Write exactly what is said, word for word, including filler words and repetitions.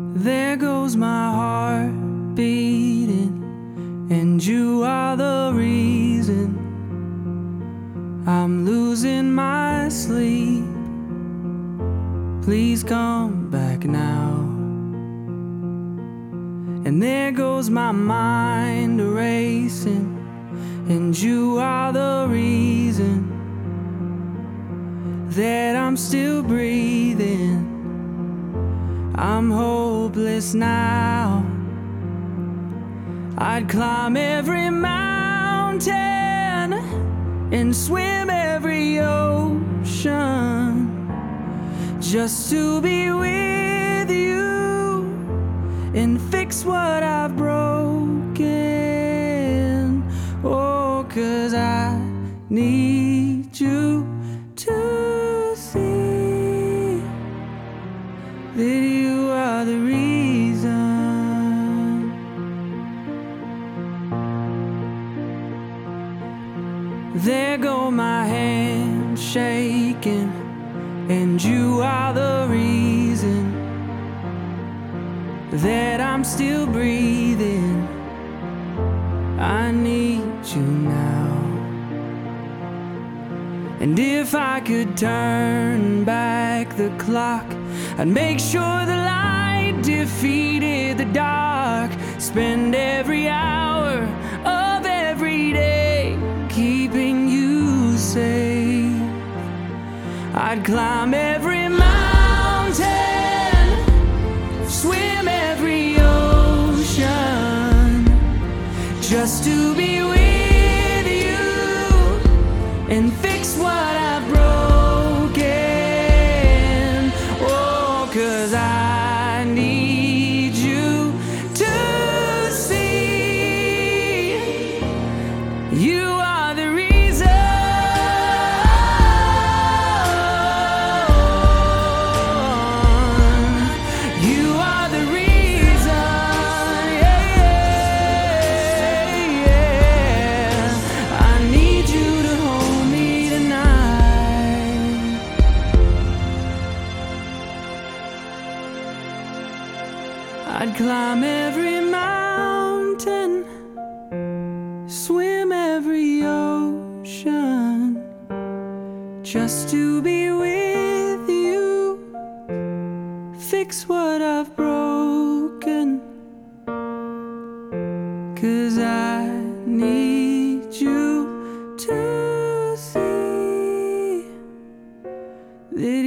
There goes my heart beating, and you are the reason I'm losing my sleep. Please come back now. And there goes my mind racing, and you are the reason that I'm still breathing. I'm hopeless now. I'd climb every mountain and swim every ocean just to be with you and fix what I've broken. Oh, 'cause I need you to see that you are the reason. There go my hands shaking, and you are the reason that I'm still breathing. I need you now. And if I could turn back the clock, I'd make sure the light defeated the dark. Spend every hour of every day keeping you safe. I'd climb every mountain, swim every ocean just to be with you and fix what I've broken. Oh, 'cause I need you to see you are the reason. You are the reason. Yeah, yeah, yeah. I need you to hold me tonight. I'd climb every mountain, swim every ocean just to be with you, fix what I've broken. 'Cause I need you to see that